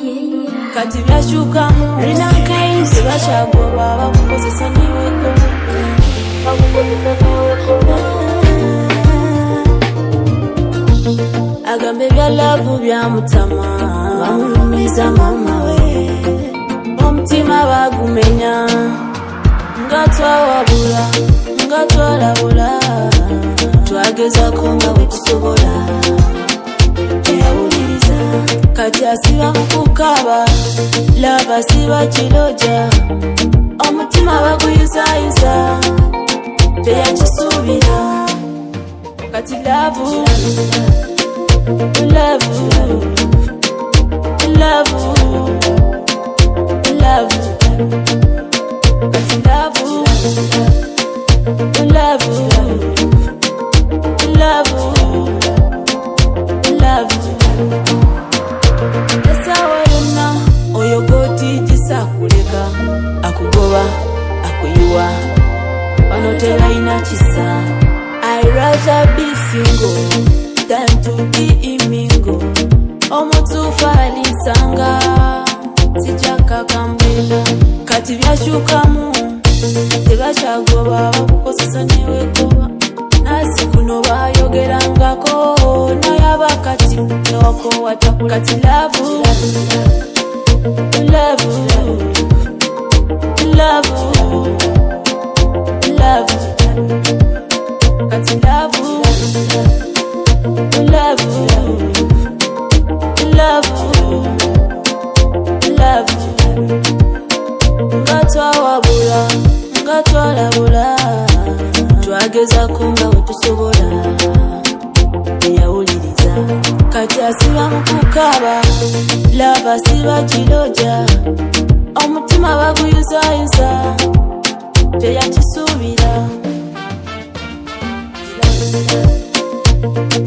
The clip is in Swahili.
kati byashukamu rinakaisi bashagoba bakukozesa niweko agambe bya love bya mutama bamulumiza mama we omutima bagumenya ngatwawabula ngatwalabula twagezako nga wetusobola teyawuliriza kati asiba mukukaba lava siba kiroja omutima baguyizayisa teyakisuubira kati lavu love love love kati lavu love love love esawayona oyo goti jisakuleka akugoba akuyuwa wanotela ina kisa I rather be single than to be imingo omutufa alisanga sijaka kambela kati byashukamu tebashagoba bakukozesa niwekoba nasi kuno bayogerangako nayaba kati noko watakula kati lavu lavu lavu lavu kati lavu love love love ngatwawabula ngatwalabula twageza kunga wetusobola yawuliriza kati asiba mukukaba lava siba kiroja omutima baguyuzayuza teyakisuubira